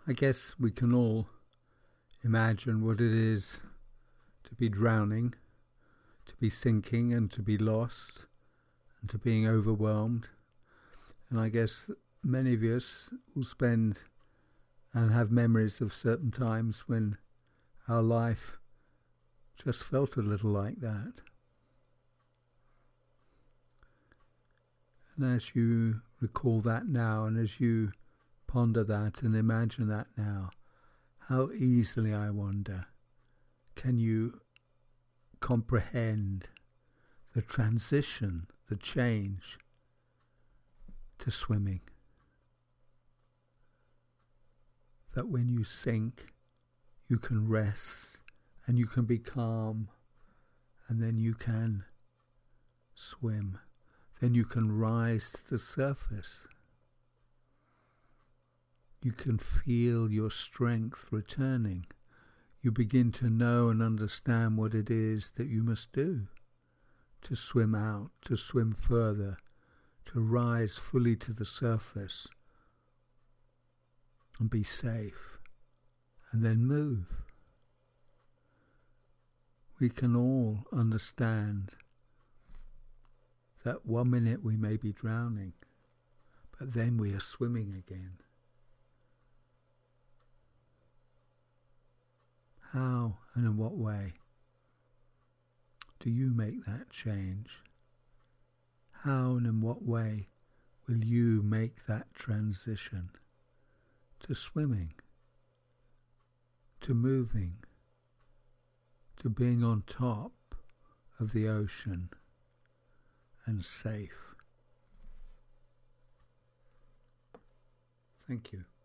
I guess we can all imagine what it is to be drowning, to be sinking and to be lost and to being overwhelmed. And I guess many of us will spend and have memories of certain times when our life just felt a little like that. And as you recall that now, and as you ponder that and imagine that now, how easily, I wonder, can you comprehend the transition, the change to swimming? That when you sink, you can rest and you can be calm, and then you can swim. Then you can rise to the surface. You can feel your strength returning. You begin to know and understand what it is that you must do to swim out, to swim further, to rise fully to the surface and be safe, and then move. We can all understand that 1 minute we may be drowning, but then we are swimming again. How and in what way do you make that change? How and in what way will you make that transition to swimming, to moving, to being on top of the ocean and safe? Thank you.